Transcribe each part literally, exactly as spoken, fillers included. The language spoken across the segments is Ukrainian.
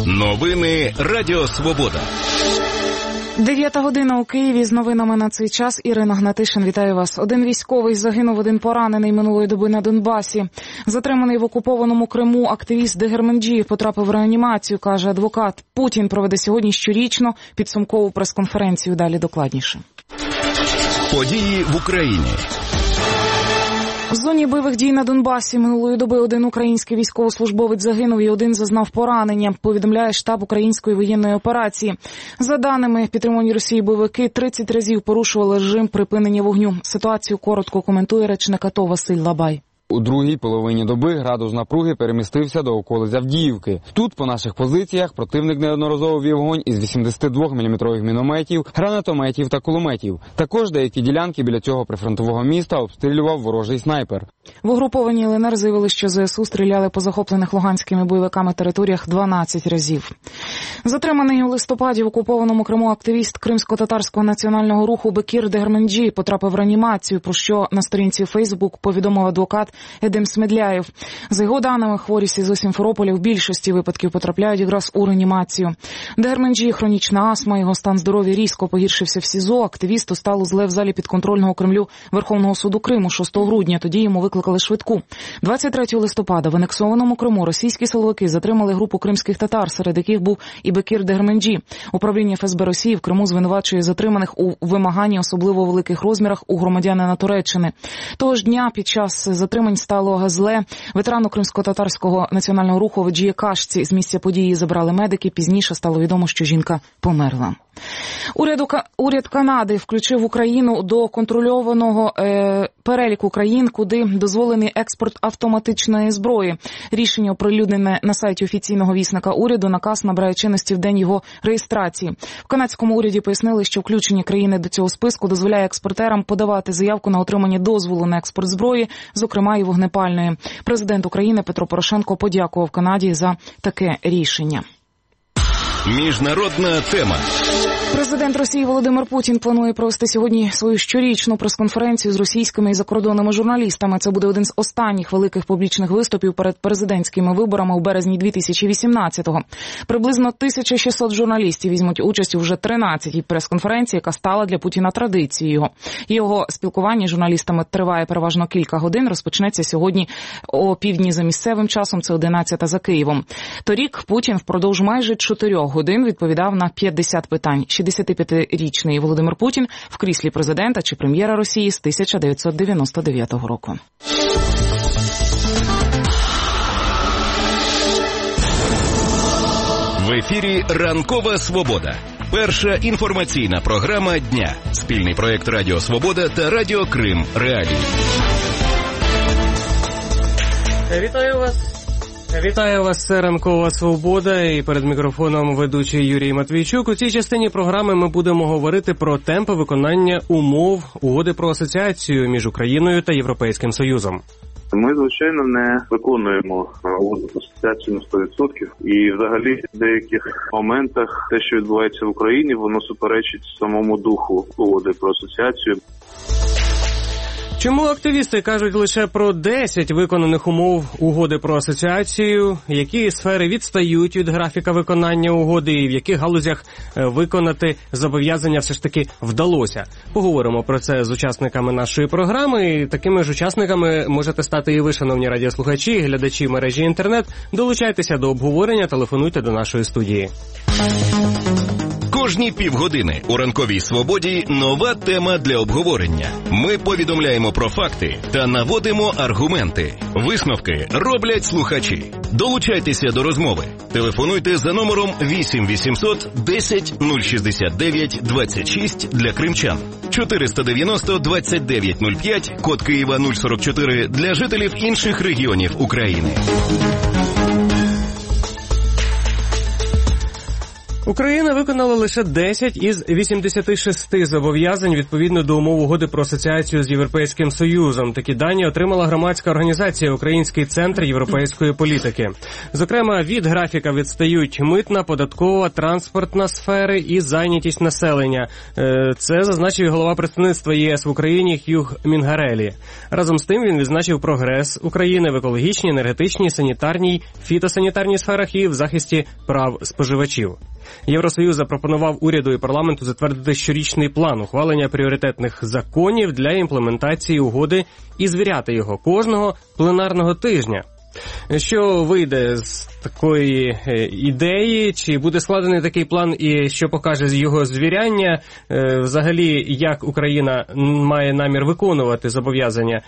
Новини Радіо Свобода. Дев'ята година у Києві. З новинами на цей час Ірина Гнатишин. Вітаю вас. Один військовий загинув, один поранений минулої доби на Донбасі. Затриманий в окупованому Криму активіст Дегерменджієв потрапив в реанімацію, каже адвокат. Путін проведе сьогодні щорічно підсумкову прес-конференцію. Далі докладніше. Події в Україні. В зоні бойових дій на Донбасі минулої доби один український військовослужбовець загинув і один зазнав поранення, повідомляє штаб української воєнної операції. За даними, підтримувані Росії бойовики тридцять разів порушували режим припинення вогню. Ситуацію коротко коментує речник АТО Василь Лабай. У другій половині доби градус напруги перемістився до околиць Авдіївки. Тут, по наших позиціях, противник неодноразово вів вогонь із вісімдесятидвоміліметрових мінометів, гранатометів та кулеметів. Також деякі ділянки біля цього прифронтового міста обстрілював ворожий снайпер. В угрупованій ЛНР заявили, що ЗСУ стріляли по захоплених луганськими бойовиками територіях дванадцять разів. Затриманий у листопаді в окупованому Криму активіст кримсько-татарського національного руху Бекір Дегерменджі потрапив в реанімацію, про що на сторінці Фейсбук повідомив адвокат Едем Смедляєв. За його даними, хворі із Сімферополя в більшості випадків потрапляють якраз у реанімацію. Дегерменджі – хронічна астма, його стан здоров'я різко погіршився в СІЗО. Активісту стало зле в залі підконтрольного Кремлю Верховного суду Криму шостого грудня. Тоді йому викликали швидку. двадцять третього листопада в анексованому Криму російські силовики затримали групу кримських татар, серед яких був і Бекір Дегерменджі. Управління еф ес бе Росії в Криму звинувачує затриманих у вимаганні особливо великих розмірах у громадянина Туреччини. Того ж дня під час затримань стало зле ветерану кримсько-татарського національного руху Веджія Кашці. З місця події забрали медики. Пізніше стало відомо, що жінка померла. Уряд, уряд Канади включив Україну до контрольованого е, переліку країн, куди дозволений експорт автоматичної зброї. Рішення оприлюднене на сайті офіційного вісника уряду. Наказ набирає чинності в день його реєстрації. В канадському уряді пояснили, що включення країни до цього списку дозволяє експортерам подавати заявку на отримання дозволу на експорт зброї, зокрема і вогнепальної. Президент України Петро Порошенко подякував Канаді за таке рішення. Міжнародна тема. Президент Росії Володимир Путін планує провести сьогодні свою щорічну прес-конференцію з російськими і закордонними журналістами. Це буде один з останніх великих публічних виступів перед президентськими виборами у березні дві тисячі вісімнадцятого. Приблизно тисяча шістсот журналістів візьмуть участь у вже тринадцятій прес-конференції, яка стала для Путіна традицією. Його спілкування з журналістами триває переважно кілька годин. Розпочнеться сьогодні о півдні за місцевим часом, це одинадцята за Києвом. Торік Путін впродовж майже чотирьох годин відповідав на п'ятдесят питань. шістдесятип'ятирічний Володимир Путін в кріслі президента чи прем'єра Росії з тисяча дев'ятсот дев'яносто дев'ятого року. В ефірі «Ранкова Свобода». Перша інформаційна програма дня. Спільний проєкт Радіо Свобода та Радіо Крим Реалії. Вітаю вас. Вітаю вас, це «Ранкова Свобода», і перед мікрофоном ведучий Юрій Матвійчук. У цій частині програми ми будемо говорити про темпи виконання умов угоди про асоціацію між Україною та Європейським Союзом. Ми, звичайно, не виконуємо угоду про асоціацію на сто відсотків. І взагалі в деяких моментах те, що відбувається в Україні, воно суперечить самому духу угоди про асоціацію. Чому активісти кажуть лише про десять виконаних умов угоди про асоціацію? Які сфери відстають від графіка виконання угоди і в яких галузях виконати зобов'язання все ж таки вдалося? Поговоримо про це з учасниками нашої програми. І такими ж учасниками можете стати і ви, шановні радіослухачі, глядачі мережі інтернет. Долучайтеся до обговорення, телефонуйте до нашої студії. Кожні півгодини у «Ранковій Свободі» нова тема для обговорення. Ми повідомляємо про факти та наводимо аргументи. Висновки роблять слухачі. Долучайтеся до розмови. Телефонуйте за номером вісім вісімсот десять нуль шістдесят дев'ять двадцять шість для кримчан. чотириста дев'яносто двадцять дев'ять нуль п'ять, код Києва нуль сорок чотири для жителів інших регіонів України. Україна виконала лише десять із вісімдесяти шести зобов'язань відповідно до умов угоди про асоціацію з Європейським Союзом. Такі дані отримала громадська організація «Український центр європейської політики». Зокрема, від графіка відстають митна, податкова, транспортна сфери і зайнятість населення. Це зазначив голова представництва ЄС в Україні Х'юг Мінгарелі. Разом з тим він відзначив прогрес України в екологічній, енергетичній, санітарній, фітосанітарній сферах і в захисті прав споживачів. Євросоюз запропонував уряду і парламенту затвердити щорічний план ухвалення пріоритетних законів для імплементації угоди і звіряти його кожного пленарного тижня. Що вийде з такої ідеї, чи буде складений такий план і що покаже його звіряння, взагалі, як Україна має намір виконувати зобов'язання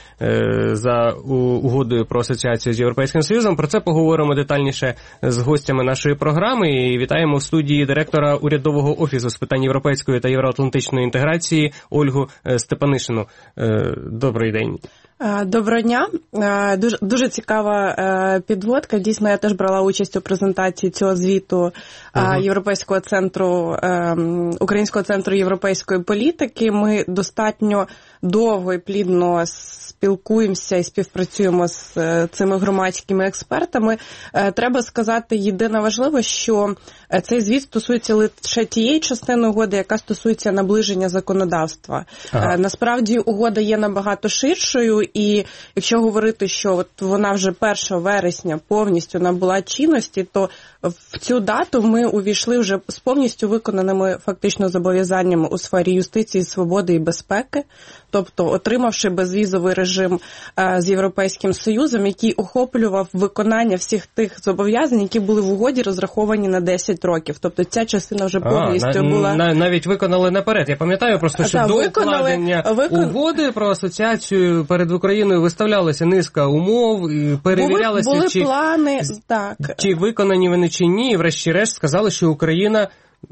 за угодою про асоціацію з Європейським Союзом, про це поговоримо детальніше з гостями нашої програми. І вітаємо в студії директора урядового офісу з питань європейської та євроатлантичної інтеграції Ольгу Степанишину. Добрий день. Доброго дня. Дуже, дуже цікава підводка. Дійсно, я теж брала участь у презентації цього звіту uh-huh. Європейського центру, Українського центру європейської політики. Ми достатньо довго і плідно спілкуємося і співпрацюємо з цими громадськими експертами. Треба сказати, єдине важливе, що цей звіт стосується лише тієї частини угоди, яка стосується наближення законодавства. Ага. Насправді угода є набагато ширшою, і якщо говорити, що от вона вже першого вересня повністю набула чинності, то в цю дату ми увійшли вже з повністю виконаними фактично зобов'язаннями у сфері юстиції, свободи і безпеки, тобто отримавши безвізовий режим з Європейським Союзом, який охоплював виконання всіх тих зобов'язань, які були в угоді розраховані на десять років. Тобто ця частина вже повністю а, була... На, навіть виконали наперед. Я пам'ятаю просто, що а, до укладення викон... угоди про асоціацію перед Україною виставлялася низка умов, і перевірялися, були, були чи, плани, так. чи виконані вони чи ні, і врешті-решт сказали, що Україна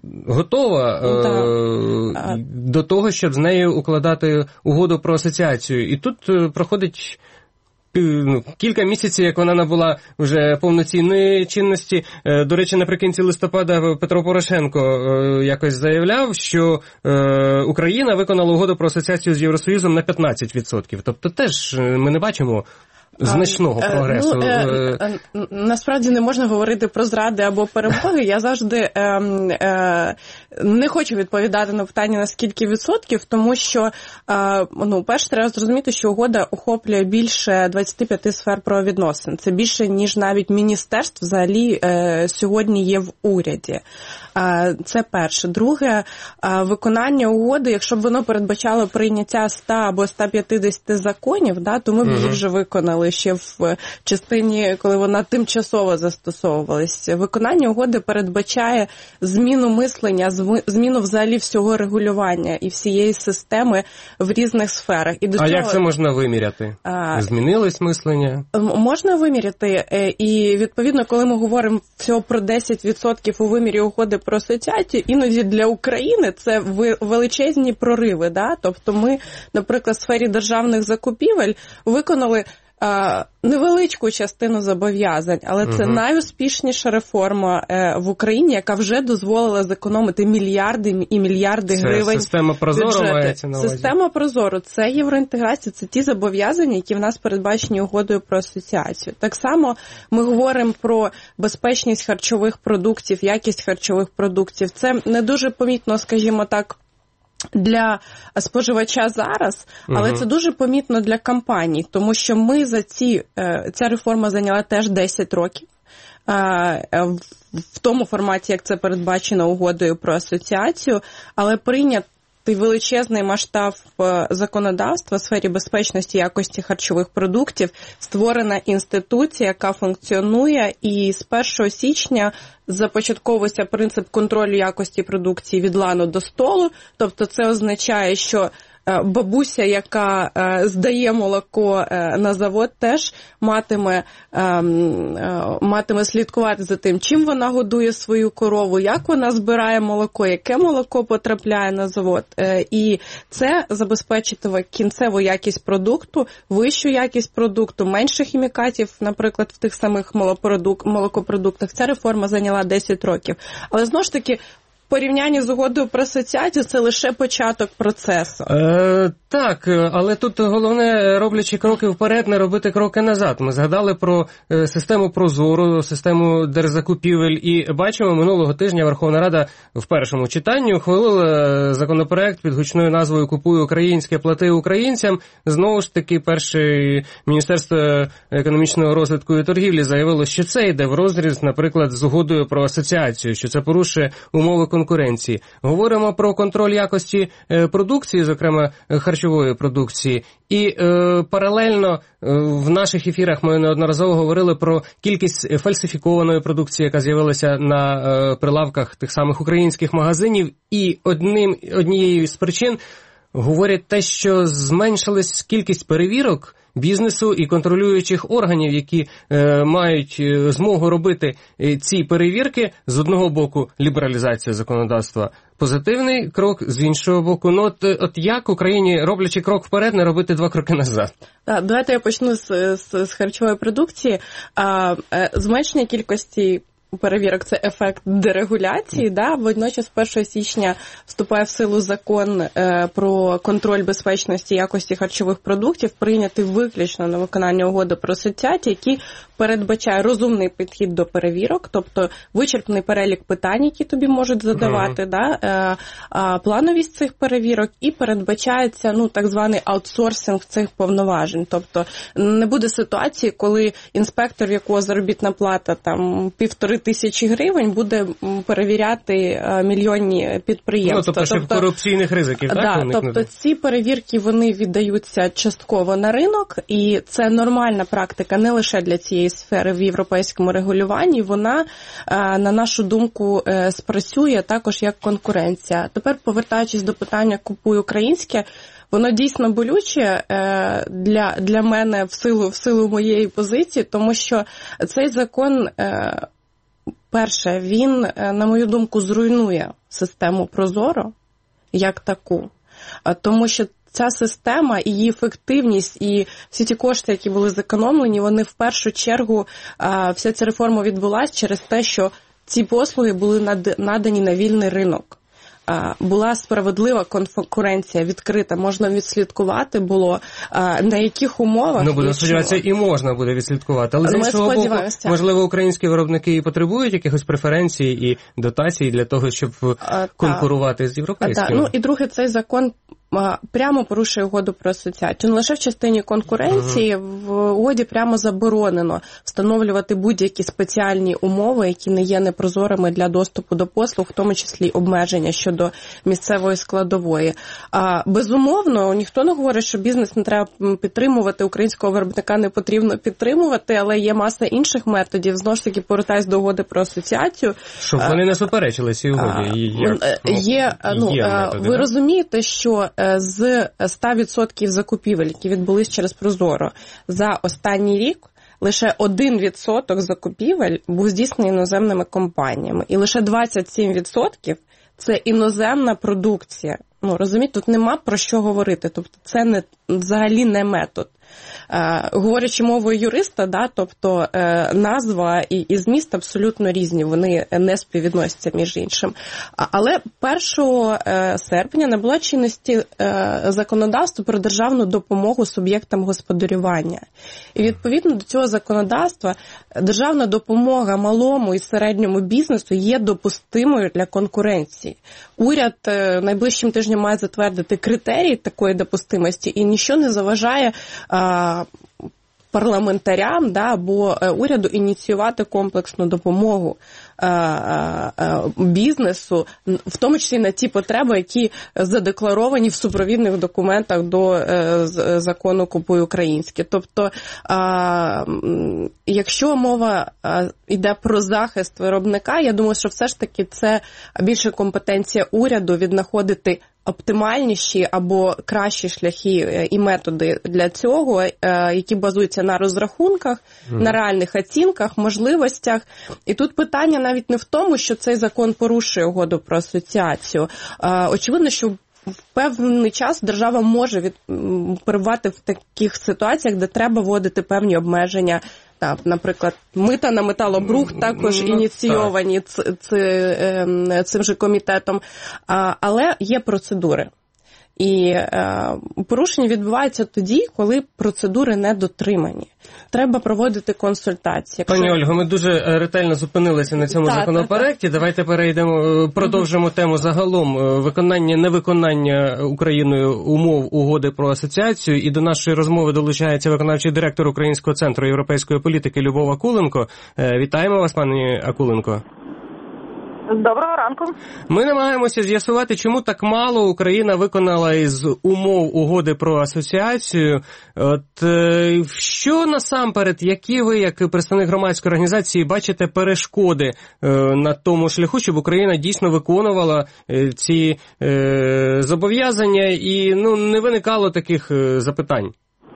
готова е- до того, щоб з нею укладати угоду про асоціацію. І тут е- проходить ну, кілька місяців, як вона набула вже повноцінної чинності. Е- до речі, наприкінці листопада Петро Порошенко е- якось заявляв, що е- Україна виконала угоду про асоціацію з Євросоюзом на п'ятнадцять відсотків. Тобто теж ми не бачимо значного прогресу. Ну, е, е, насправді не можна говорити про зради або перемоги. Я завжди е, е, не хочу відповідати на питання на скільки відсотків, тому що, е, ну, перше, треба зрозуміти, що угода охоплює більше двадцять п'ять сфер правовідносин. Це більше, ніж навіть міністерств взагалі е, сьогодні є в уряді. Е, це перше. Друге, е, виконання угоди, якщо б воно передбачало прийняття ста або ста п'ятдесят законів, да, то ми б їх вже виконали ще в частині, коли вона тимчасово застосовувалась. Виконання угоди передбачає зміну мислення, зміну взагалі всього регулювання і всієї системи в різних сферах. І до а цього... як це можна виміряти? А... Змінилось мислення? Можна виміряти. І, відповідно, коли ми говоримо всього про десять відсотків у вимірі угоди про асоціацію, іноді для України це величезні прориви. Да? Тобто ми, наприклад, в сфері державних закупівель виконали невеличку частину зобов'язань, але це угу. найуспішніша реформа в Україні, яка вже дозволила зекономити мільярди і мільярди це гривень. Система Прозоро мається на увазі. Система Прозоро – це євроінтеграція, це ті зобов'язання, які в нас передбачені угодою про асоціацію. Так само ми говоримо про безпечність харчових продуктів, якість харчових продуктів. Це не дуже помітно, скажімо так, для споживача зараз, але угу. це дуже помітно для компаній, тому що ми за ці, ця реформа зайняла теж десять років в тому форматі, як це передбачено угодою про асоціацію, але прийнят величезний масштаб законодавства в сфері безпечності і якості харчових продуктів, створена інституція, яка функціонує, і з першого січня започатковується принцип контролю якості продукції від лану до столу, тобто це означає, що бабуся, яка здає молоко на завод, теж матиме, матиме слідкувати за тим, чим вона годує свою корову, як вона збирає молоко, яке молоко потрапляє на завод. І це забезпечить кінцеву якість продукту, вищу якість продукту, менше хімікатів, наприклад, в тих самих молокопродуктах. Ця реформа зайняла десять років. Але, знову ж таки, порівнянні з угодою про асоціацію це лише початок процесу. Е, так, але тут головне, роблячи кроки вперед, не робити кроки назад. Ми згадали про е, систему Прозоро, систему держзакупівель, і бачимо, минулого тижня Верховна Рада в першому читанні ухвалила законопроект під гучною назвою «Купуй українське, плати українцям». Знову ж таки, перше Міністерство економічного розвитку і торгівлі заявило, що це йде в розріз, наприклад, з угодою про асоціацію, що це порушує умови конкуренції. Говоримо про контроль якості продукції, зокрема харчової продукції, і е, паралельно е, в наших ефірах ми неодноразово говорили про кількість фальсифікованої продукції, яка з'явилася на е, прилавках тих самих українських магазинів, і одним, однією з причин говорять те, що зменшилась кількість перевірок бізнесу і контролюючих органів, які е, мають е, змогу робити е, ці перевірки. З одного боку, лібералізація законодавства – позитивний крок, з іншого боку, ну от, от як Україні, роблячи крок вперед, не робити два кроки назад? Так, давайте я почну з, з, з харчової продукції. А, зменшення кількості перевірок – це ефект дерегуляції, да? Водночас першого січня вступає в силу закон е, про контроль безпечності і якості харчових продуктів, прийнятий виключно на виконання угоди про асоціацію, який передбачає розумний підхід до перевірок, тобто вичерпний перелік питань, які тобі можуть задавати, uh-huh. да? е, е, плановість цих перевірок, і передбачається ну, так званий аутсорсинг цих повноважень. Тобто не буде ситуації, коли інспектор, в якого заробітна плата там півтори тисячі гривень, буде перевіряти мільйонні підприємства. Ну, тобто, щоб тобто, корупційних ризиків, так? Да, тобто ці перевірки, вони віддаються частково на ринок, і це нормальна практика не лише для цієї сфери в європейському регулюванні, вона, на нашу думку, спрацює також як конкуренція. Тепер, повертаючись до питання «Купуй українське», воно дійсно болюче для, для мене в силу, в силу моєї позиції, тому що цей закон, перше, він, на мою думку, зруйнує систему Прозоро як таку, тому що ця система, її ефективність і всі ті кошти, які були зекономлені, вони в першу чергу, вся ця реформа відбулася через те, що ці послуги були надані на вільний ринок. Була справедлива конкуренція, відкрита, можна відслідкувати було, на яких умовах. Ну, будемо сподіватися, і можна буде відслідкувати. Але, з іншого боку, можливо, українські виробники і потребують якихось преференцій і дотацій для того, щоб а, конкурувати та. з європейськими. Ну, і друге, цей закон прямо порушує угоду про асоціацію. Не лише в частині конкуренції, uh-huh. в угоді прямо заборонено встановлювати будь-які спеціальні умови, які не є непрозорими для доступу до послуг, в тому числі обмеження щодо місцевої складової. А, безумовно, ніхто не говорить, що бізнес не треба підтримувати, українського виробника не потрібно підтримувати, але є маса інших методів. Знову ж таки, повертаюсь до угоди про асоціацію. Щоб вони не суперечили цій угоді. Є, є, ну, є методи, ви да? розумієте, що з ста відсотків закупівель, які відбулись через Прозоро, за останній рік лише один відсоток закупівель був здійснений іноземними компаніями. І лише двадцять сім відсотків це іноземна продукція. Ну, розумієте, тут нема про що говорити. Тобто це не, взагалі не метод. Е, говорячи мовою юриста, да, тобто е, назва і, і зміст абсолютно різні, вони не співвідносяться між іншим. А, але першого серпня набуло чинності е, законодавство про державну допомогу суб'єктам господарювання. І відповідно до цього законодавства державна допомога малому і середньому бізнесу є допустимою для конкуренції. Уряд е, найближчим тижнем має затвердити критерії такої допустимості, і нічого не заважає парламентарям, да, або уряду ініціювати комплексну допомогу бізнесу, в тому числі на ті потреби, які задекларовані в супровідних документах до закону «Купуй українське». Тобто, якщо мова йде про захист виробника, я думаю, що все ж таки це більше компетенція уряду віднаходити оптимальніші або кращі шляхи і методи для цього, які базуються на розрахунках, mm. на реальних оцінках, можливостях. І тут питання навіть не в тому, що цей закон порушує угоду про асоціацію. Очевидно, що в певний час держава може від, перебувати в таких ситуаціях, де треба вводити певні обмеження Так, наприклад, мита на металобрухт також ну, ініційовані ц, ц, цим же комітетом, а, але є процедури. І е, порушення відбувається тоді, коли процедури не дотримані. Треба проводити консультації. Якщо... Пані Ольго, ми дуже ретельно зупинилися на цьому та, законопроекті. Та, та. Давайте перейдемо, продовжимо угу. тему загалом виконання, невиконання Україною умов угоди про асоціацію. І до нашої розмови долучається виконавчий директор Українського центру європейської політики Любов Акуленко. Вітаємо вас, пані Акуленко. Доброго ранку. Ми намагаємося з'ясувати, чому так мало Україна виконала із умов угоди про асоціацію. От що насамперед, які ви, як представник громадської організації, бачите перешкоди на тому шляху, щоб Україна дійсно виконувала ці зобов'язання і ну не виникало таких запитань?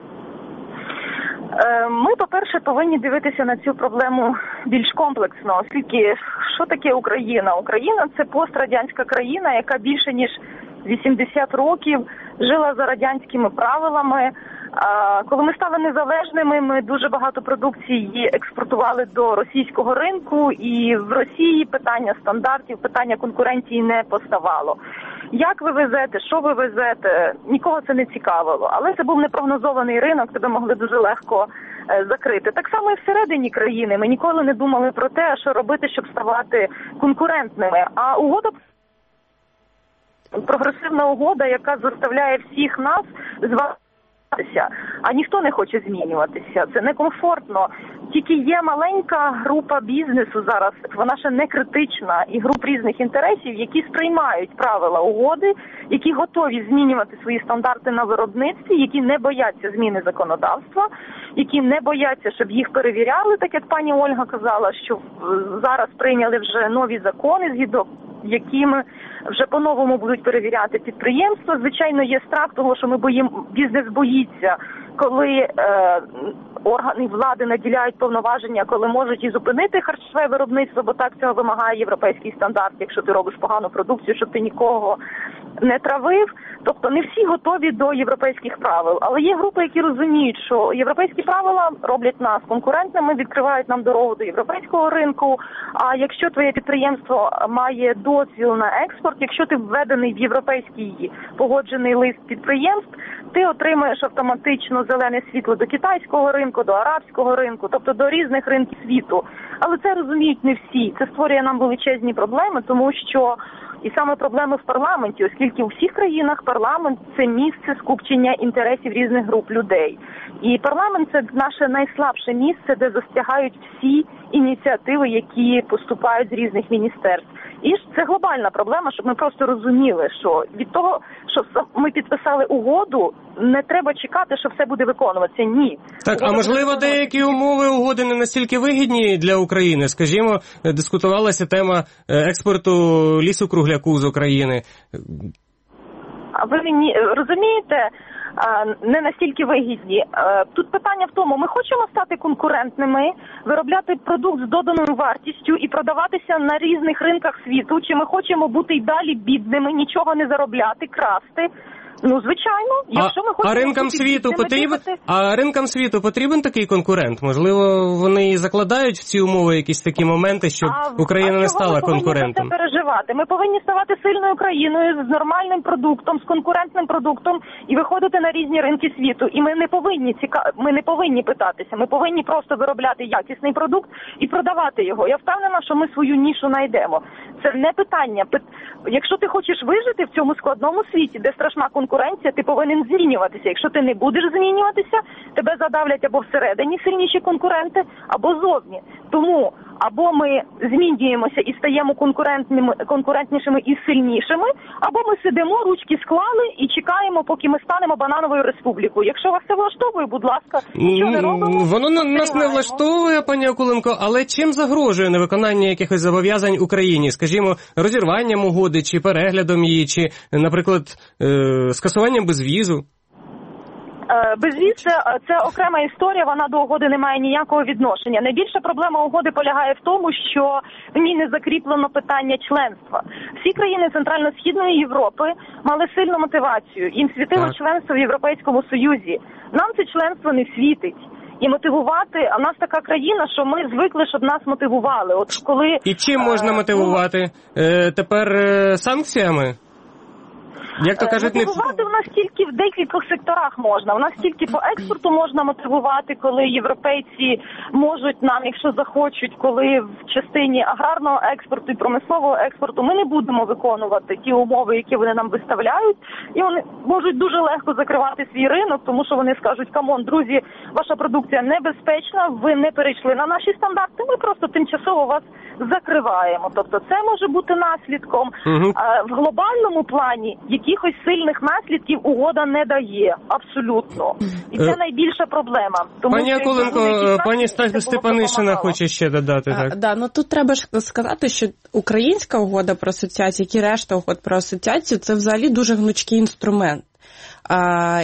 Ми, по-перше, повинні дивитися на цю проблему більш комплексно, оскільки що таке Україна? Україна – це пострадянська країна, яка більше ніж вісімдесят років жила за радянськими правилами. Коли ми стали незалежними, ми дуже багато продукції експортували до російського ринку, і в Росії питання стандартів, питання конкуренції не поставало. Як ви везете, що ви везете, нікого це не цікавило. Але це був непрогнозований ринок, тебе могли дуже легко е, закрити. Так само і всередині країни. Ми ніколи не думали про те, що робити, щоб ставати конкурентними. А угода, прогресивна угода, яка заставляє всіх нас зважатися, а ніхто не хоче змінюватися. Це некомфортно. Тільки є маленька група бізнесу зараз, вона ще не критична, і груп різних інтересів, які сприймають правила угоди, які готові змінювати свої стандарти на виробництві, які не бояться зміни законодавства, які не бояться, щоб їх перевіряли, так як пані Ольга казала, що зараз прийняли вже нові закони, згідно якими вже по-новому будуть перевіряти підприємства. Звичайно, є страх того, що ми боїмо, бізнес боїться, коли е, органи влади наділяють повноваження, коли можуть і зупинити харчове виробництво, бо так цього вимагає європейський стандарт, якщо ти робиш погану продукцію, щоб ти нікого не травив. Тобто не всі готові до європейських правил. Але є групи, які розуміють, що європейські правила роблять нас конкурентними, відкривають нам дорогу до європейського ринку. А якщо твоє підприємство має дозвіл на експорт, якщо ти введений в європейський погоджений лист підприємств, ти отримаєш автоматично зелене світло до китайського ринку, до арабського ринку, тобто до різних ринків світу. Але це розуміють не всі. Це створює нам величезні проблеми, тому що і саме проблеми в парламенті, оскільки у всіх країнах парламент – це місце скупчення інтересів різних груп людей. І парламент – це наше найслабше місце, де застягають всі ініціативи, які поступають з різних міністерств. І це глобальна проблема, щоб ми просто розуміли, що від того, що ми підписали угоду, не треба чекати, що все буде виконуватися. Ні. Так, а можливо, деякі умови угоди не настільки вигідні для України? Скажімо, дискутувалася тема експорту лісу-кругляку з України. А ви мені розумієте, не настільки вигідні. Тут питання в тому, ми хочемо стати конкурентними, виробляти продукт з доданою вартістю і продаватися на різних ринках світу, чи ми хочемо бути й далі бідними, нічого не заробляти, красти. Ну, звичайно, якщо ми хочемо... А ринкам світу потрібен, а ринкам світу потрібен такий конкурент? Можливо, вони і закладають в ці умови якісь такі моменти, щоб а, Україна а не стала конкурентом? Ми повинні це переживати. Ми повинні ставати сильною країною з нормальним продуктом, з конкурентним продуктом і виходити на різні ринки світу. І ми не повинні ціка... ми не повинні питатися. Ми повинні просто виробляти якісний продукт і продавати його. Я впевнена, що ми свою нішу знайдемо. Це не питання. Якщо ти хочеш вижити в цьому складному світі, де страшна конкуренція, ти повинен змінюватися. Якщо ти не будеш змінюватися, тебе задавлять або всередині сильніші конкуренти, або зовні. Тому або ми змінюємося і стаємо конкурентними, конкурентнішими і сильнішими, або ми сидимо, ручки склали і чекаємо, поки ми станемо банановою республікою. Якщо вас це влаштовує, будь ласка, нічого не робимо. Воно нас не влаштовує, пані Акуленко, але чим загрожує невиконання якихось зобов'язань Україні? Скажімо, розірванням угоди, чи переглядом її, чи, наприклад, скасуванням безвізу? Безвіз це, це окрема історія, вона до угоди не має ніякого відношення. Найбільша проблема угоди полягає в тому, що в ній не закріплено питання членства. Всі країни Центрально-Східної Європи мали сильну мотивацію. Їм світило так. членство в Європейському Союзі. Нам це членство не світить. і мотивувати. А в нас така країна, що ми звикли, щоб нас мотивували. От коли і чим можна мотивувати? Е, тепер е, санкціями? Як то кажуть, мотивувати не... у нас тільки в декількох секторах можна. У нас тільки по експорту можна мотивувати, коли європейці можуть нам, якщо захочуть, коли в частині аграрного експорту і промислового експорту ми не будемо виконувати ті умови, які вони нам виставляють, і вони можуть дуже легко закривати свій ринок, тому що вони скажуть: камон, друзі, ваша продукція небезпечна, ви не перейшли на наші стандарти, ми просто тимчасово вас закриваємо. Тобто це може бути наслідком. Угу. А в глобальному плані якихось сильних наслідків угода не дає. Абсолютно. І це найбільша проблема. Тому пані Акуленко, пані Степанишина хоче ще додати. А, так? Да, ну тут треба ж сказати, що українська угода про асоціацію, як і решта угод про асоціацію, це взагалі дуже гнучкий інструмент. А,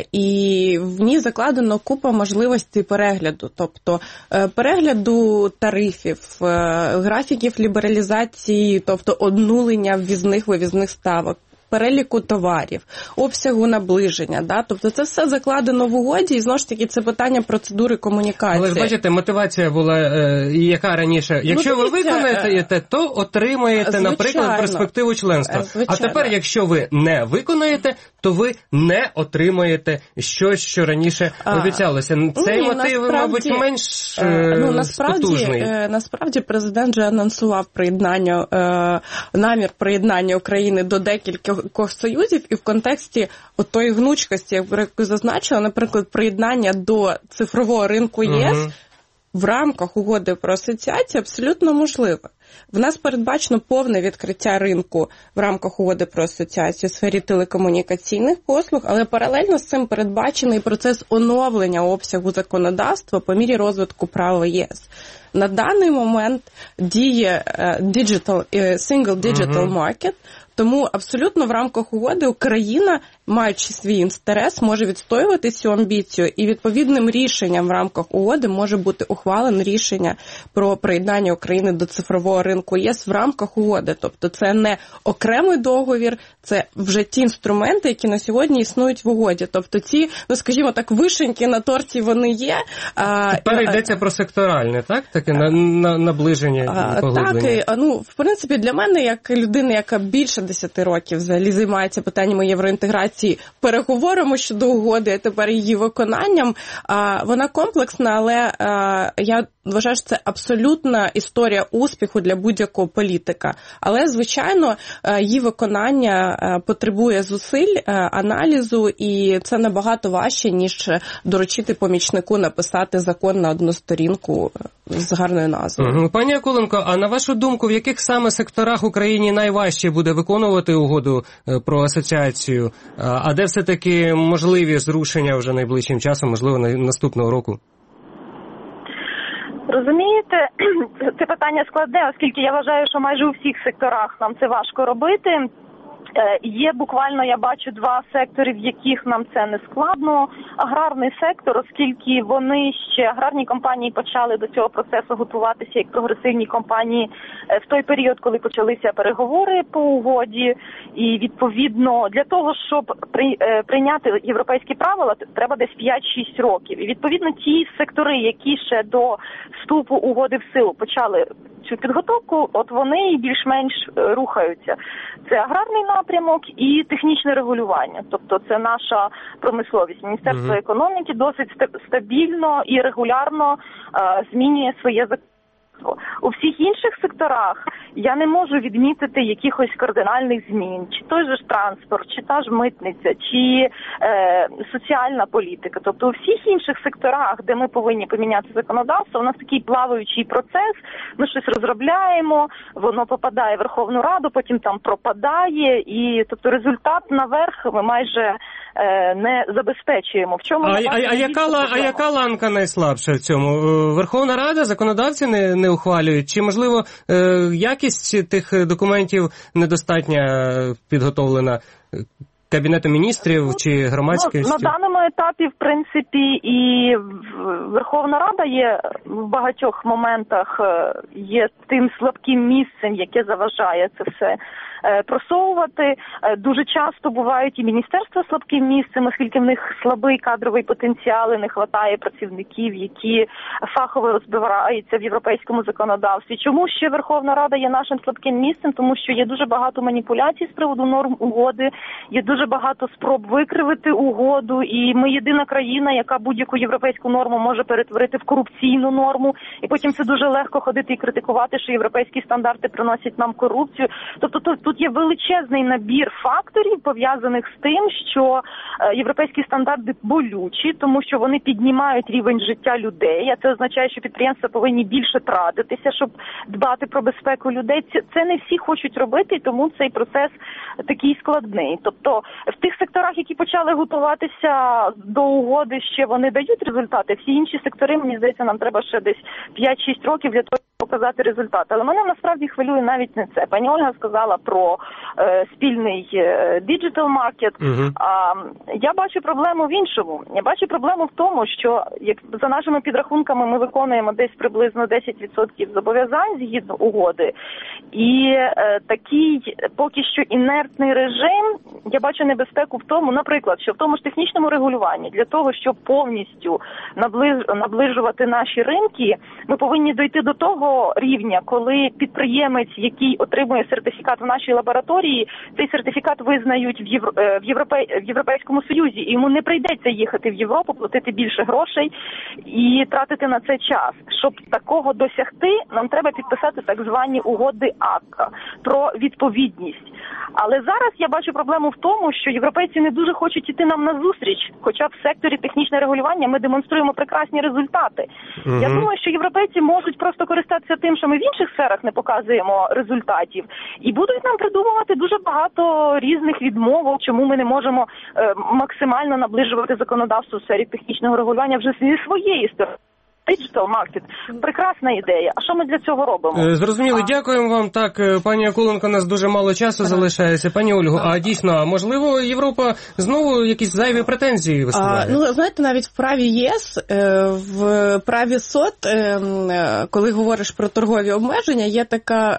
і в ній закладено купа можливостей перегляду, тобто перегляду тарифів, графіків лібералізації, тобто обнулення ввізних-вивізних ставок, переліку товарів, обсягу наближення, да? Тобто це все закладено в угоді, і знову ж таки це питання процедури комунікації. Але ж бачите, мотивація була, е, яка раніше, якщо ну, ви виконаєте, то отримаєте, звичайно, наприклад, перспективу членства. Звичайно. А тепер, якщо ви не виконаєте, то ви не отримаєте щось, що раніше обіцялося. Цей ні, мотив, насправді, мабуть, менш е, ну, насправді, потужний. Е, насправді президент вже анонсував приєднання, е, намір приєднання України до декількох союзів, і в контексті отої гнучкості, про яку зазначила, наприклад, приєднання до цифрового ринку ЄС угу. в рамках угоди про асоціацію абсолютно можливе. В нас передбачено повне відкриття ринку в рамках угоди про асоціацію в сфері телекомунікаційних послуг, але паралельно з цим передбачений процес оновлення обсягу законодавства по мірі розвитку права ЄС. На даний момент діє digital, single digital market, тому абсолютно в рамках угоди Україна, маючи свій інтерес, може відстоювати цю амбіцію, і відповідним рішенням в рамках угоди може бути ухвалено рішення про приєднання України до цифрового ринку ЄС в рамках угоди. Тобто це не окремий договір, це вже ті інструменти, які на сьогодні існують в угоді. Тобто ці, ну скажімо так, вишеньки на торті вони є. Тепер йдеться про секторальне, так? Таке на, на, наближення, поглиблення. Так, ну, в принципі, для мене, як людини, яка більше десяти років взагалі займається питаннями євроінтеграції, переговоримо щодо угоди, а тепер її виконанням, вона комплексна, але я вважаю, що це абсолютна історія успіху для будь-якого політика. Але, звичайно, її виконання потребує зусиль, аналізу, і це набагато важче, ніж доручити помічнику написати закон на одну сторінку з гарною назвою. Пані Акуленко, а на вашу думку, в яких саме секторах Україні найважче буде виконувати угоду про асоціацію, а де все-таки можливі зрушення вже найближчим часом, можливо, наступного року? Розумієте, це питання складне, оскільки я вважаю, що майже у всіх секторах нам це важко робити. Є буквально, я бачу, два сектори, в яких нам це не складно. Аграрний сектор, оскільки вони ще, аграрні компанії почали до цього процесу готуватися як прогресивні компанії в той період, коли почалися переговори по угоді. І, відповідно, для того, щоб при, прийняти європейські правила, треба десь п'ять-шість років. І, відповідно, ті сектори, які ще до вступу угоди в силу почали цю підготовку, от вони більш-менш рухаються. Це аграрний напрямок і технічне регулювання. Тобто це наша промисловість. Міністерство uh-huh. економіки досить стабільно і регулярно е, змінює своє законодавство. У всіх інших секторах я не можу відмітити якихось кардинальних змін. Чи той же ж транспорт, чи та ж митниця, чи е, соціальна політика. Тобто у всіх інших секторах, де ми повинні поміняти законодавство, у нас такий плаваючий процес, ми щось розробляємо, воно попадає в Верховну Раду, потім там пропадає, і тобто результат наверх ми майже е, не забезпечуємо. В чому а, а, а, яка, а яка ланка найслабша в цьому? Верховна Рада, законодавці не, не ухвалюють? Чи, можливо, якість тих документів недостатньо підготовлена? Кабінету міністрів чи громадськості? Ну, на даному етапі, в принципі, і Верховна Рада є в багатьох моментах є тим слабким місцем, яке заважає це все просовувати. Дуже часто бувають і міністерства слабким місцем, оскільки в них слабий кадровий потенціал, і не вистачає працівників, які фахово розбираються в європейському законодавстві. Чому ще Верховна Рада є нашим слабким місцем? Тому що є дуже багато маніпуляцій з приводу норм угоди, є дуже багато спроб викривити угоду, і ми єдина країна, яка будь-яку європейську норму може перетворити в корупційну норму, і потім це дуже легко ходити і критикувати, що європейські стандарти приносять нам корупцію. Тобто тут Тут є величезний набір факторів, пов'язаних з тим, що європейські стандарти болючі, тому що вони піднімають рівень життя людей, а це означає, що підприємства повинні більше тратитися, щоб дбати про безпеку людей. Це, це не всі хочуть робити, і тому цей процес такий складний. Тобто в тих секторах, які почали готуватися до угоди, ще вони дають результати. Всі інші сектори, мені здається, нам треба ще десь п'ять-шість років для того, щоб показати результати. Але мене насправді хвилює навіть не це. Пані Ольга сказала про е, спільний digital market. Uh-huh. А я бачу проблему в іншому. Я бачу проблему в тому, що як за нашими підрахунками ми виконуємо десь приблизно десять відсотків зобов'язань згідно угоди. І е, такий поки що інертний режим, я бачу небезпеку в тому, наприклад, що в тому ж технічному регулюванні для того, щоб повністю наближ, наближувати наші ринки, ми повинні дойти до того рівня, коли підприємець, який отримує сертифікат в нашій лабораторії, цей сертифікат визнають в, Євро... в, Європей... в Європейському Союзі, і йому не прийдеться їхати в Європу, платити більше грошей і тратити на це час. Щоб такого досягти, нам треба підписати так звані угоди АККА про відповідність. Але зараз я бачу проблему в тому, що європейці не дуже хочуть іти нам на зустріч, хоча в секторі технічне регулювання ми демонструємо прекрасні результати. Mm-hmm. Я думаю, що європейці можуть просто користатися тим, що ми в інших сферах не показуємо результатів, і будуть нам придумувати дуже багато різних відмовок, чому ми не можемо е, максимально наближувати законодавство в сфері технічного регулювання вже зі своєї сторони. Digital market. Прекрасна ідея. А що ми для цього робимо? Зрозуміло. Дякуємо вам. Так, пані Акуленко, у нас дуже мало часу залишається. Пані Ольгу, а дійсно, можливо, Європа знову якісь зайві претензії виставляє? А, ну, знаєте, навіть в праві ЄС, в праві СОТ, коли говориш про торгові обмеження, є така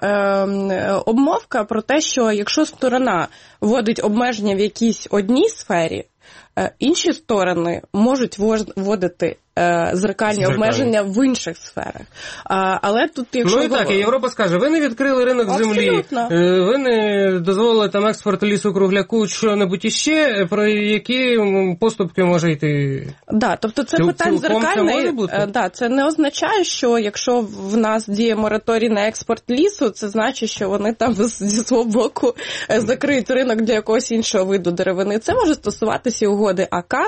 обмовка про те, що якщо сторона вводить обмеження в якійсь одній сфері, інші сторони можуть вводити зеркальні Зеркальні. обмеження в інших сферах. А, але тут, якщо... Ну і так, і Європа скаже, ви не відкрили ринок землі, ви не дозволили там експорт лісу-кругляку, що-небудь іще, про які поступки може йти? Да, тобто це питання зеркальне. Да, це не означає, що якщо в нас діє мораторій на експорт лісу, це значить, що вони там зі свого боку закриють ринок для якогось іншого виду деревини. Це може стосуватися і угоди АККА,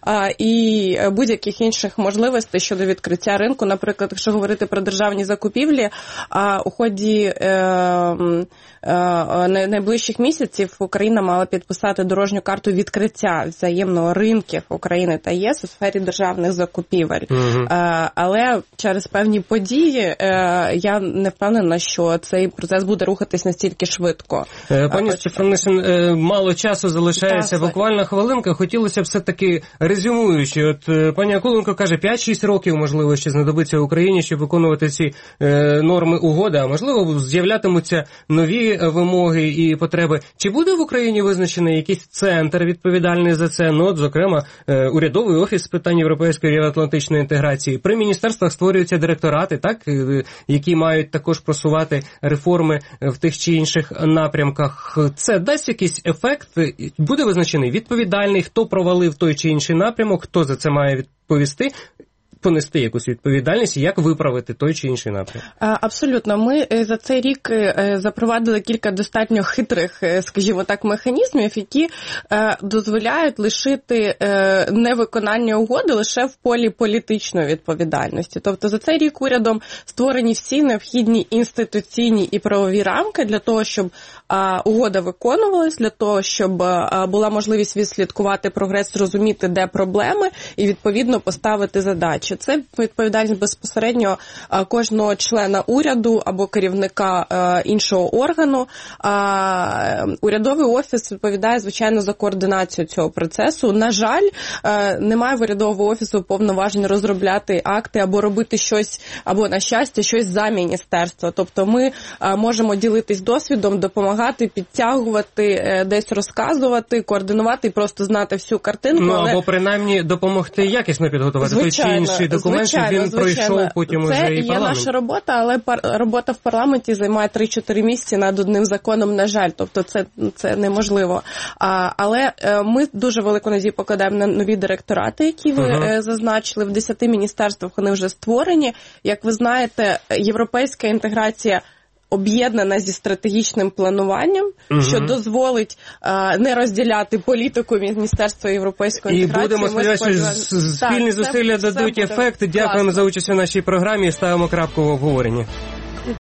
і будь-яких інших можливостей щодо відкриття ринку. Наприклад, якщо говорити про державні закупівлі, у ході е, е, найближчих місяців Україна мала підписати дорожню карту відкриття взаємного ринків України та ЄС у сфері державних закупівель. Угу. Е, але через певні події е, я не впевнена, що цей процес буде рухатись настільки швидко. Пані Стефанишин, мало часу залишається, так, буквально хвилинка. Хотілося б все-таки резюмуючи. От пані Акуленко каже, п'ять-шість років, можливо, ще знадобиться Україні, щоб виконувати ці е, норми угоди, а можливо, з'являтимуться нові вимоги і потреби. Чи буде в Україні визначений якийсь центр відповідальний за це? Ну, от, зокрема, е, урядовий офіс з питань європейської і євроатлантичної інтеграції. При міністерствах створюються директорати, так, е, які мають також просувати реформи в тих чи інших напрямках. Це дасть якийсь ефект? Буде визначений відповідальний, хто провалив той чи інший напрямок, хто за це має відповісти, понести якусь відповідальність і як виправити той чи інший напрямок? Абсолютно. Ми за цей рік запровадили кілька достатньо хитрих, скажімо так, механізмів, які дозволяють лишити невиконання угоди лише в полі політичної відповідальності. Тобто за цей рік урядом створені всі необхідні інституційні і правові рамки для того, щоб угода виконувалась, для того, щоб була можливість відслідкувати прогрес, зрозуміти, де проблеми, і відповідно поставити задачі. це відповідальність безпосередньо кожного члена уряду або керівника іншого органу. Урядовий офіс відповідає, звичайно, за координацію цього процесу. На жаль, немає в урядового офісу повноважень розробляти акти або робити щось, або, на щастя, щось за міністерство. Тобто ми можемо ділитись досвідом, допомагати, підтягувати, десь розказувати, координувати і просто знати всю картинку. Ну, але... або принаймні допомогти якісно підготувати звичайно, той чи інший документ, щоб він звичайно. пройшов потім це уже і парламент. Це є наша робота, але пар... робота в парламенті займає три-чотири місяці над одним законом, на жаль. Тобто це, це неможливо. А, але ми дуже велику надію покладаємо на нові директорати, які ви uh-huh. зазначили. В десяти міністерствах вони вже створені. Як ви знаєте, європейська інтеграція об'єднана зі стратегічним плануванням, угу. що дозволить а, не розділяти політику Міністерства європейської інтеграції. І будемо сподіватися, що спільні зусилля дадуть ефект. Дякуємо за участь у нашій програмі і ставимо крапку в обговоренні.